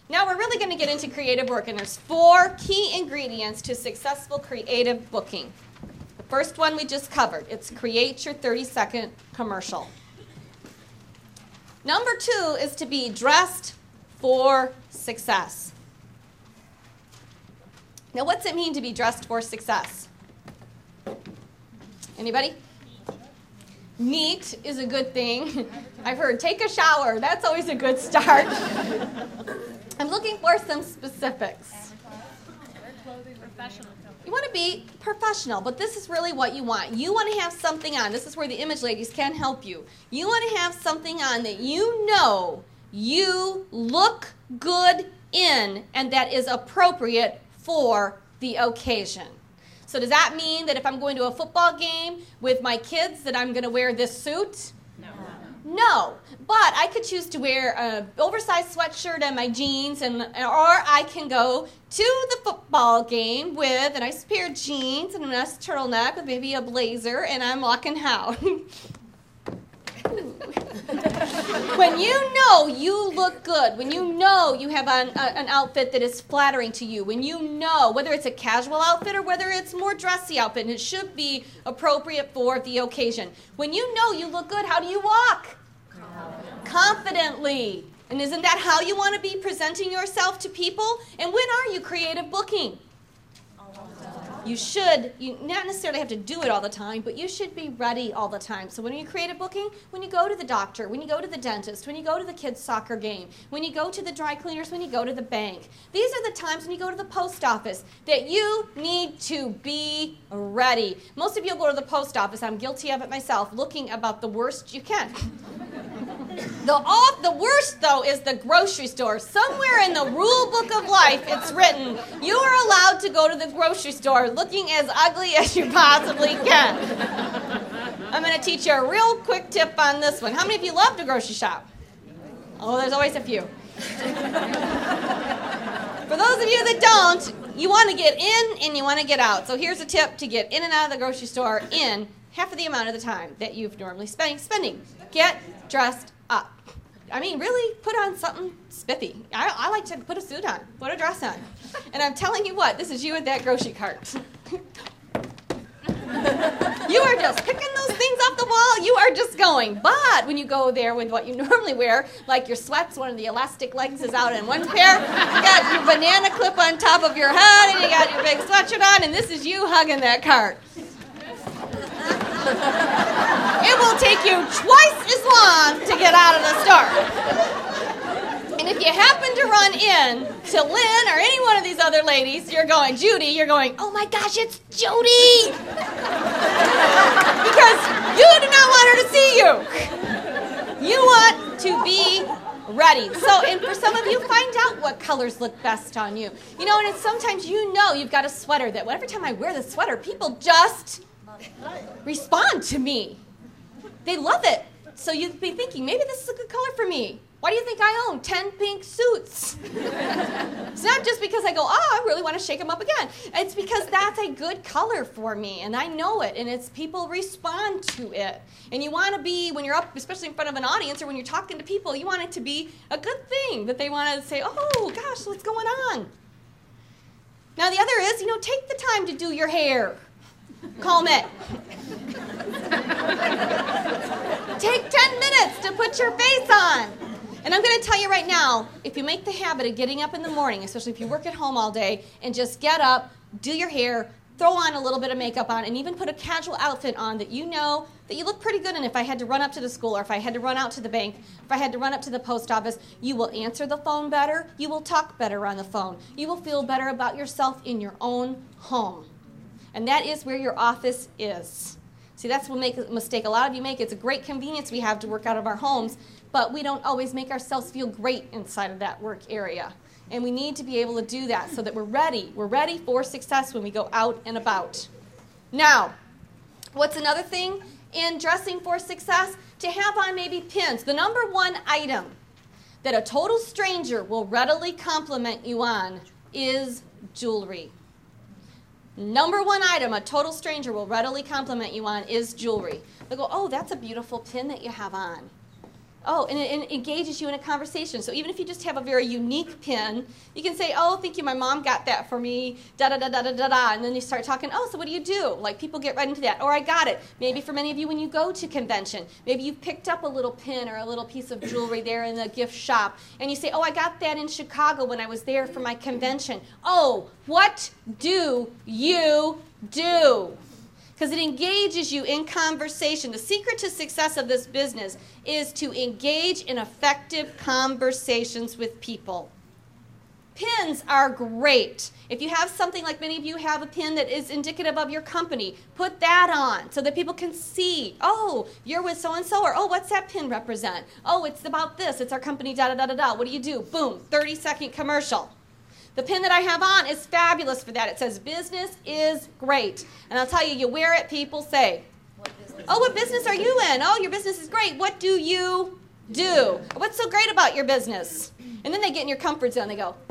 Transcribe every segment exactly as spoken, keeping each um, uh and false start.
Now we're really going to get into creative work, and there's four key ingredients to successful creative booking. The first one we just covered. It's create your thirty-second commercial. Number two is to be dressed for success. Now, what's it mean to be dressed for success? Anybody? Neat is a good thing. I've heard take a shower. That's always a good start. I'm looking for some specifics. You want to be professional, but this is really what you want. You want to have something on. This is where the image ladies can help you. You want to have something on that you know you look good in and that is appropriate for the occasion. So does that mean that if I'm going to a football game with my kids that I'm going to wear this suit? No. No, but I could choose to wear an oversized sweatshirt and my jeans, and or I can go to the football game with a nice pair of jeans and a nice turtleneck with maybe a blazer, and I'm walking out. When you know you look good, when you know you have an, a, an outfit that is flattering to you, when you know whether it's a casual outfit or whether it's more dressy outfit, and it should be appropriate for the occasion. When you know you look good, how do you walk? Confidently. Confidently. And isn't that how you want to be presenting yourself to people? And when are you creative booking? You should, you not necessarily have to do it all the time, but you should be ready all the time. So when are you creative booking? When you go to the doctor, when you go to the dentist, when you go to the kids' soccer game, when you go to the dry cleaners, when you go to the bank. These are the times when you go to the post office that you need to be ready. Most of you go to the post office, I'm guilty of it myself, looking about the worst you can. The, off, the worst, though, is the grocery store. Somewhere in the rule book of life, it's written, you are allowed to go to the grocery store looking as ugly as you possibly can. I'm going to teach you a real quick tip on this one. How many of you love to grocery shop? Oh, there's always a few. For those of you that don't, you want to get in and you want to get out. So here's a tip to get in and out of the grocery store in half of the amount of the time that you've normally spend, spending. Get dressed up. I mean, really, put on something spiffy. I, I like to put a suit on, put a dress on. And I'm telling you what, this is you with that grocery cart. You are just picking those things off the wall. You are just going. But when you go there with what you normally wear, like your sweats, one of the elastic legs is out in one pair, you got your banana clip on top of your head, and you got your big sweatshirt on, and this is you hugging that cart. It will take you twice as long to get out of the store. And if you happen to run in to Lynn or any one of these other ladies, you're going, Judy, you're going, oh my gosh, it's Judy! Because you do not want her to see you. You want to be ready. So, and for some of you, find out what colors look best on you. You know, and it's sometimes you know you've got a sweater that every time I wear the sweater, people just respond to me. They love it. So you'd be thinking, maybe this is a good color for me. Why do you think I own ten pink suits? It's not just because I go, oh, I really want to shake them up again. It's because that's a good color for me, and I know it, and it's people respond to it. And you want to be, when you're up, especially in front of an audience or when you're talking to people, you want it to be a good thing, that they want to say, oh, gosh, what's going on? Now, the other is, you know, take the time to do your hair. Comb it. Take ten minutes to put your face on. And I'm going to tell you right now, if you make the habit of getting up in the morning, especially if you work at home all day, and just get up, do your hair, throw on a little bit of makeup on, and even put a casual outfit on that you know that you look pretty good in. If I had to run up to the school, or if I had to run out to the bank, if I had to run up to the post office, you will answer the phone better. You will talk better on the phone. You will feel better about yourself in your own home. And that is where your office is. See, that's what make a mistake a lot of you make. It's a great convenience we have to work out of our homes, but we don't always make ourselves feel great inside of that work area. And we need to be able to do that so that we're ready. We're ready for success when we go out and about. Now, what's another thing in dressing for success? To have on maybe pins. The number one item that a total stranger will readily compliment you on is jewelry. Number one item a total stranger will readily compliment you on is jewelry. They'll go, oh, that's a beautiful pin that you have on. Oh, and it, and it engages you in a conversation. So even if you just have a very unique pin, you can say, oh, thank you, my mom got that for me, da-da-da-da-da-da-da, and then you start talking, oh, so what do you do? Like, people get right into that. Or I got it. Maybe for many of you when you go to convention, maybe you've picked up a little pin or a little piece of jewelry there in the gift shop, and you say, oh, I got that in Chicago when I was there for my convention. Oh, what do you do? Because it engages you in conversation. The secret to success of this business is to engage in effective conversations with people. Pins are great. If you have something like many of you have a pin that is indicative of your company, put that on so that people can see, oh, you're with so-and-so, or oh, what's that pin represent? Oh, it's about this. It's our company, da-da-da-da-da. What do you do? Boom, thirty-second commercial. The pin that I have on is fabulous for that. It says, business is great. And I'll tell you, you wear it, people say, oh, what business are you in? Oh, your business is great. What do you do? What's so great about your business? And then they get in your comfort zone. They go,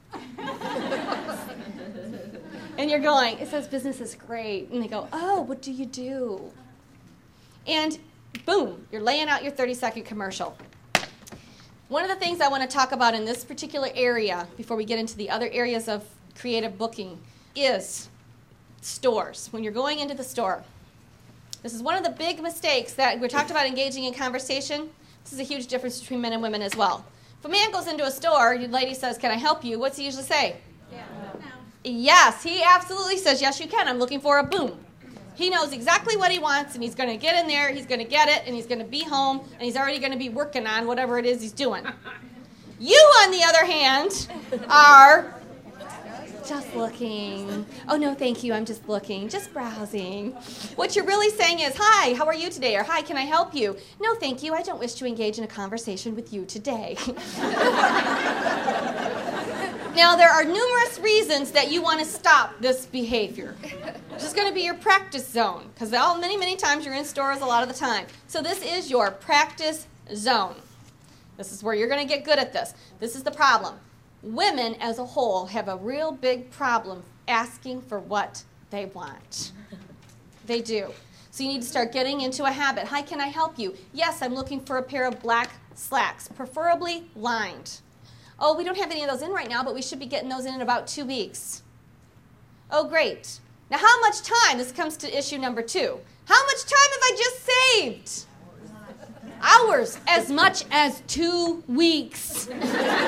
and you're going, it says business is great. And they go, oh, what do you do? And boom, you're laying out your thirty-second commercial. One of the things I want to talk about in this particular area, before we get into the other areas of creative booking, is stores. When you're going into the store. This is one of the big mistakes that we talked about engaging in conversation. This is a huge difference between men and women as well. If a man goes into a store, the lady says, can I help you? What's he usually say? Yeah. No. Yes, he absolutely says, yes, you can. I'm looking for a boom. He knows exactly what he wants, and he's going to get in there, he's going to get it, and he's going to be home, and he's already going to be working on whatever it is he's doing. You, on the other hand, are just looking. Oh, no, thank you, I'm just looking, just browsing. What you're really saying is, hi, how are you today? Or, hi, can I help you? No, thank you, I don't wish to engage in a conversation with you today. Now, there are numerous reasons that you want to stop this behavior. This is going to be your practice zone, because many, many times you're in stores a lot of the time. So this is your practice zone. This is where you're going to get good at this. This is the problem. Women as a whole have a real big problem asking for what they want. They do. So you need to start getting into a habit. Hi, can I help you? Yes, I'm looking for a pair of black slacks, preferably lined. Oh, we don't have any of those in right now, but we should be getting those in in about two weeks. Oh, great. Now, how much time? This comes to issue number two. How much time have I just saved? Hours. As much as two weeks. Because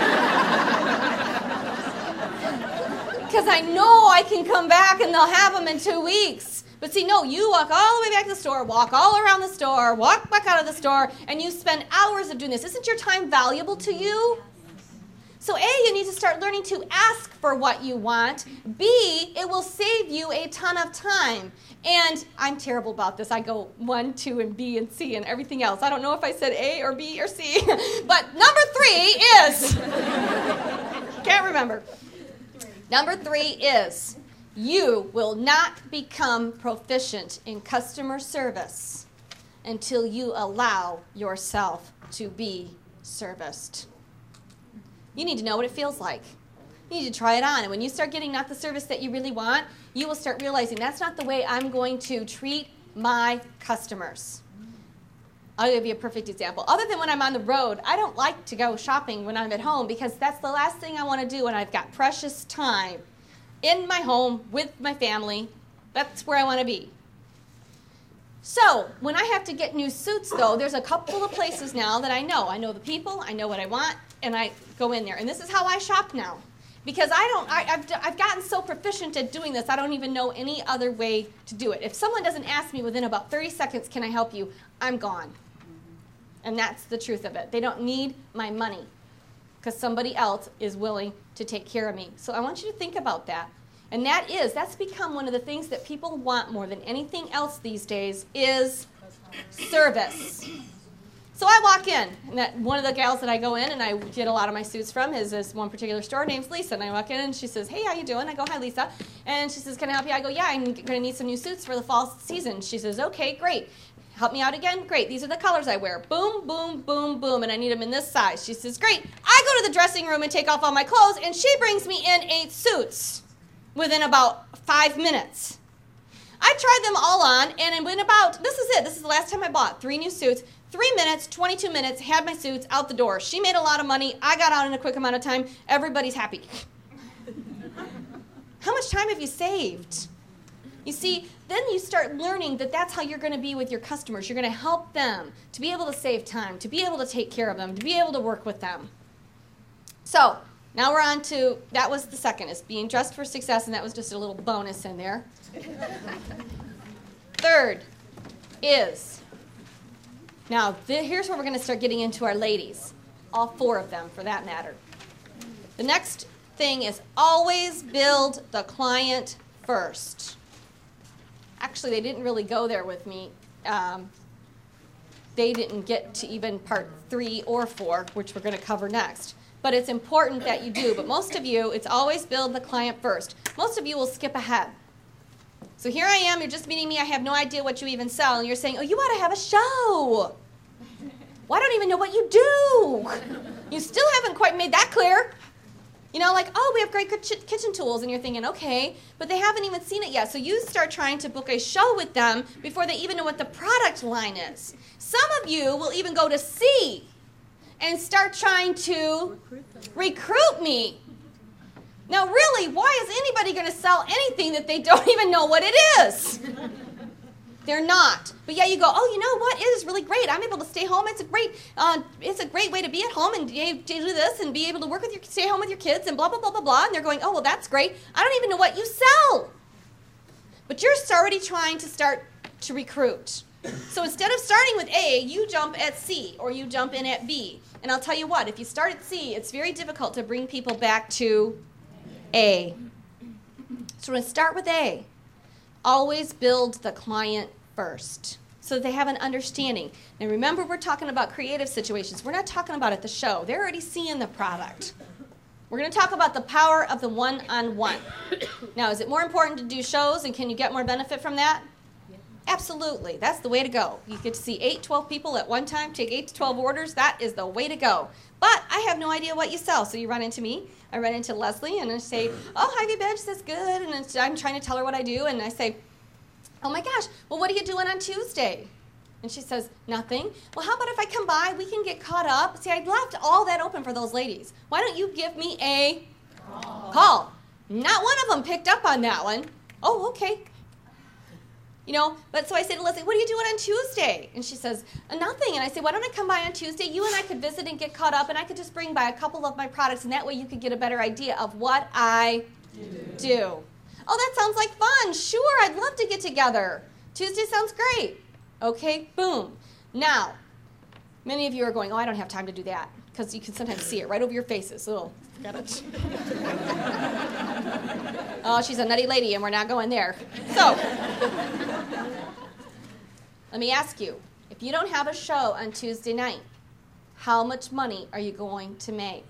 I know I can come back and they'll have them in two weeks. But see, no, you walk all the way back to the store, walk all around the store, walk back out of the store, and you spend hours of doing this. Isn't your time valuable to you? So A, you need to start learning to ask for what you want. B, it will save you a ton of time. And I'm terrible about this. I go one, two, and B, and C, and everything else. I don't know if I said A or B or C. But number three is, can't remember. Number three is, you will not become proficient in customer service until you allow yourself to be serviced. You need to know what it feels like. You need to try it on. And when you start getting not the service that you really want, you will start realizing that's not the way I'm going to treat my customers. I'll give you a perfect example. Other than when I'm on the road, I don't like to go shopping when I'm at home because that's the last thing I want to do when I've got precious time in my home with my family. That's where I want to be. So when I have to get new suits, though, there's a couple of places now that I know. I know the people, I know what I want, and I go in there. And this is how I shop now. Because I don't, I, I've, I've gotten so proficient at doing this, I don't even know any other way to do it. If someone doesn't ask me within about thirty seconds, can I help you, I'm gone. And that's the truth of it. They don't need my money because somebody else is willing to take care of me. So I want you to think about that. And that is, that's become one of the things that people want more than anything else these days is service. So I walk in, and that one of the gals that I go in and I get a lot of my suits from is this one particular store named Lisa. And I walk in and she says, hey, how you doing? I go, hi, Lisa. And she says, can I help you? I go, yeah, I'm going to need some new suits for the fall season. She says, okay, great. Help me out again? Great. These are the colors I wear. Boom, boom, boom, boom. And I need them in this size. She says, great. I go to the dressing room and take off all my clothes, and she brings me in eight suits within about five minutes. I tried them all on, and in about, this is it. This is the last time I bought three new suits. Three minutes, twenty-two minutes, had my suits, out the door. She made a lot of money. I got out in a quick amount of time. Everybody's happy. How much time have you saved? You see, then you start learning that that's how you're going to be with your customers. You're going to help them to be able to save time, to be able to take care of them, to be able to work with them. So now we're on to, that was the second, is being dressed for success, and that was just a little bonus in there. Third is, now th- here's where we're going to start getting into our ladies, all four of them for that matter. The next thing is always build the client first. Actually, they didn't really go there with me. Um, they didn't get to even part three or four, which we're going to cover next. But it's important that you do. But most of you, it's always build the client first. Most of you will skip ahead. So here I am, you're just meeting me, I have no idea what you even sell, and you're saying, oh, you ought to have a show. Well, I don't even know what you do. You still haven't quite made that clear. You know, like, oh, we have great kitchen tools, and you're thinking, okay, but they haven't even seen it yet. So you start trying to book a show with them before they even know what the product line is. Some of you will even go to C and start trying to recruit me. Now, really, why is anybody going to sell anything that they don't even know what it is? They're not. But yeah, you go, oh, you know what? It is really great. I'm able to stay home. It's a great, uh, it's a great way to be at home and do this and be able to work with your, stay home with your kids and blah, blah, blah, blah, blah. And they're going, oh, well, that's great. I don't even know what you sell. But you're already trying to start to recruit. So instead of starting with A, you jump at C or you jump in at B. And I'll tell you what, if you start at C, it's very difficult to bring people back to A. So we're going to start with A. Always build the client first so that they have an understanding. Now remember, we're talking about creative situations. We're not talking about at the show. They're already seeing the product. We're going to talk about the power of the one-on-one. Now, is it more important to do shows, and can you get more benefit from that? Yeah. Absolutely. That's the way to go. You get to see eight, twelve people at one time, take eight to twelve orders. That is the way to go. But I have no idea what you sell. So you run into me. I run into Leslie, and I say, oh, Hy-Vee Bench, that's good. And I'm trying to tell her what I do, and I say, oh my gosh, well, what are you doing on Tuesday? And she says, nothing. Well, how about if I come by, we can get caught up. See, I left all that open for those ladies. Why don't you give me a call? call? Not one of them picked up on that one. Oh, okay. You know, but so I say to Leslie, what are you doing on Tuesday? And she says, nothing. And I say, why don't I come by on Tuesday? You and I could visit and get caught up, and I could just bring by a couple of my products, and that way you could get a better idea of what I do. do. Oh, that sounds like fun. Sure, I'd love to get together. Tuesday sounds great. Okay, boom. Now, many of you are going, oh, I don't have time to do that, because you can sometimes see it right over your faces. Oh, got it. Oh, she's a nutty lady, and we're not going there. So, let me ask you, if you don't have a show on Tuesday night, how much money are you going to make?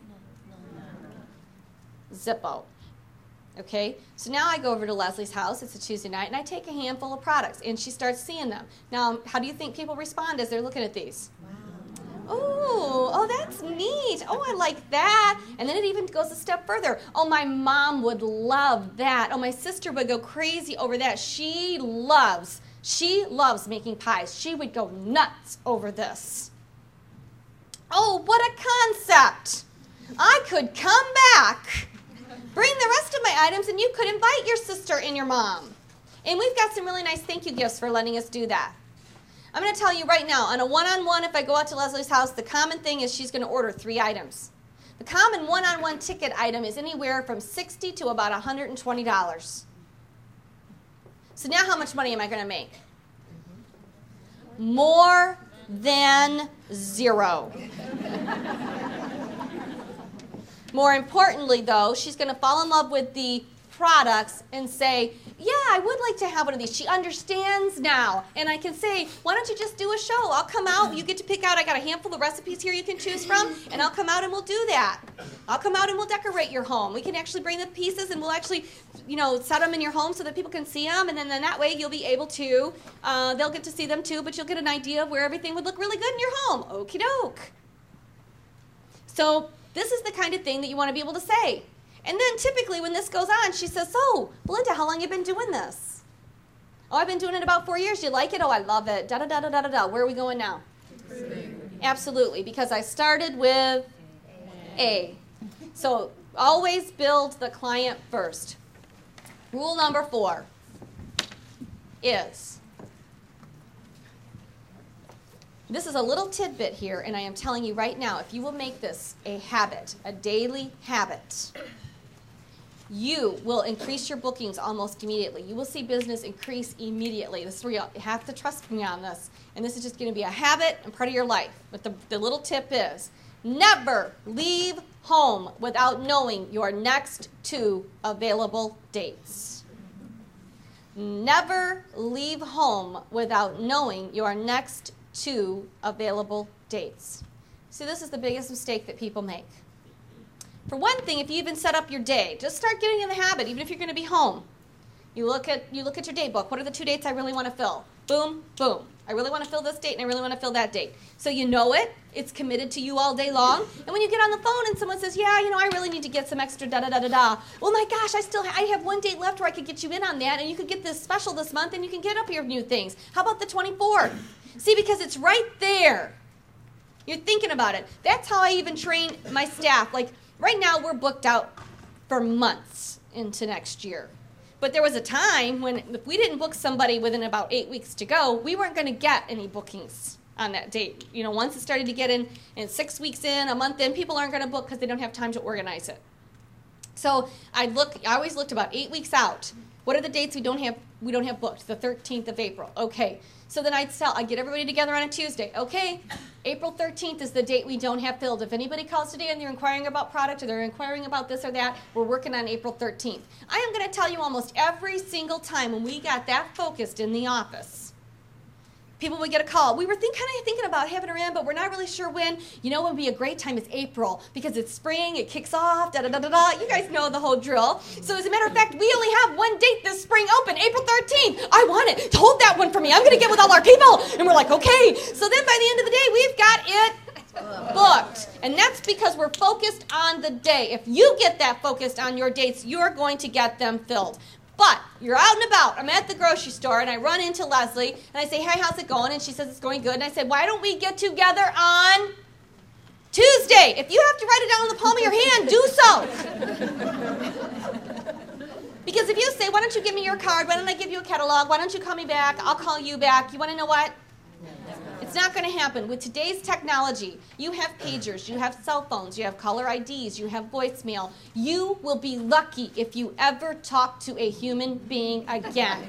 Zippo. Okay, so now I go over to Leslie's house, it's a Tuesday night, and I take a handful of products, and she starts seeing them. Now, how do you think people respond as they're looking at these? Wow. Ooh, oh, that's neat. Oh, I like that. And then it even goes a step further. Oh, my mom would love that. Oh, my sister would go crazy over that. She loves, she loves making pies. She would go nuts over this. Oh, what a concept. I could come back, bring the rest of my items, and you could invite your sister and your mom. And we've got some really nice thank you gifts for letting us do that. I'm going to tell you right now, on a one-on-one, if I go out to Leslie's house, the common thing is she's going to order three items. The common one-on-one ticket item is anywhere from sixty dollars to about one hundred twenty dollars. So now how much money am I going to make? More than zero. More importantly, though, she's going to fall in love with the products and say, yeah, I would like to have one of these. She understands now. And I can say, why don't you just do a show? I'll come out. You get to pick out. I got a handful of recipes here you can choose from, and I'll come out and we'll do that. I'll come out and we'll decorate your home. We can actually bring the pieces, and we'll actually, you know, set them in your home so that people can see them, and then, then that way you'll be able to, uh, they'll get to see them too, but you'll get an idea of where everything would look really good in your home. Okie doke. So this is the kind of thing that you want to be able to say. And then typically when this goes on, she says, so, Belinda, how long have you been doing this? Oh, I've been doing it about four years. Do you like it? Oh, I love it. Da-da-da-da-da-da. Where are we going now? Absolutely, because I started with A. So always build the client first. Rule number four is, this is a little tidbit here, and I am telling you right now, if you will make this a habit, a daily habit, you will increase your bookings almost immediately. You will see business increase immediately. This is where you have to trust me on this. And this is just going to be a habit and part of your life. But the, the little tip is, never leave home without knowing your next two available dates. Never leave home without knowing your next two available dates. See, this is the biggest mistake that people make. For one thing, if you even set up your day, just start getting in the habit, even if you're going to be home. You look at you look at your day book. What are the two dates I really want to fill? Boom, boom. I really want to fill this date, and I really want to fill that date. So you know it. It's committed to you all day long. And when you get on the phone and someone says, yeah, you know, I really need to get some extra da-da-da-da-da. Well, my gosh, I still ha I have one date left where I could get you in on that, and you could get this special this month, and you can get up your new things. How about the twenty-fourth? See, because it's right there. You're thinking about it. That's how I even train my staff. Like, right now, we're booked out for months into next year. But there was a time when if we didn't book somebody within about eight weeks to go, we weren't going to get any bookings on that date. You know, once it started to get in, and six weeks in, a month in, people aren't going to book because they don't have time to organize it. So I look. I always looked about eight weeks out. What are the dates we don't have? We don't have booked. The thirteenth of April. Okay. So then I'd tell. I get everybody together on a Tuesday. Okay. April thirteenth is the date we don't have filled. If anybody calls today and they're inquiring about product or they're inquiring about this or that, we're working on April thirteenth. I am going to tell you almost every single time when we got that focused in the office, people would get a call. We were think, kind of thinking about having her in, but we're not really sure when. You know what would be a great time is April because it's spring, it kicks off, da-da-da-da-da. You guys know the whole drill. So as a matter of fact, we only have one date this spring open, April thirteenth. I want it. Hold that one for me. I'm going to get with all our people. And we're like, okay. So then by the end of the day, we've got it booked. And that's because we're focused on the day. If you get that focused on your dates, you're going to get them filled. But you're out and about. I'm at the grocery store, and I run into Leslie, and I say, hey, how's it going? And she says, it's going good. And I said, why don't we get together on Tuesday? If you have to write it down on the palm of your hand, do so. Because if you say, why don't you give me your card? Why don't I give you a catalog? Why don't you call me back? I'll call you back. You want to know what? It's not going to happen. With today's technology, you have pagers, you have cell phones, you have caller I Ds, you have voicemail. You will be lucky if you ever talk to a human being again.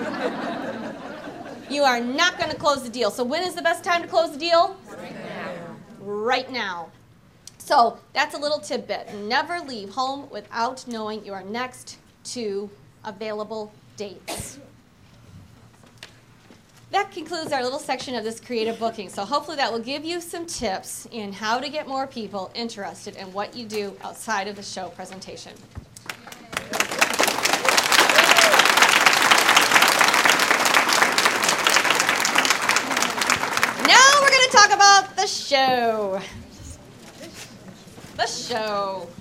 You are not going to close the deal. So when is the best time to close the deal? Right now. Right now. So that's a little tidbit. Never leave home without knowing your next two available dates. That concludes our little section of this creative booking. So hopefully that will give you some tips in how to get more people interested in what you do outside of the show presentation. Now we're going to talk about the show. The show.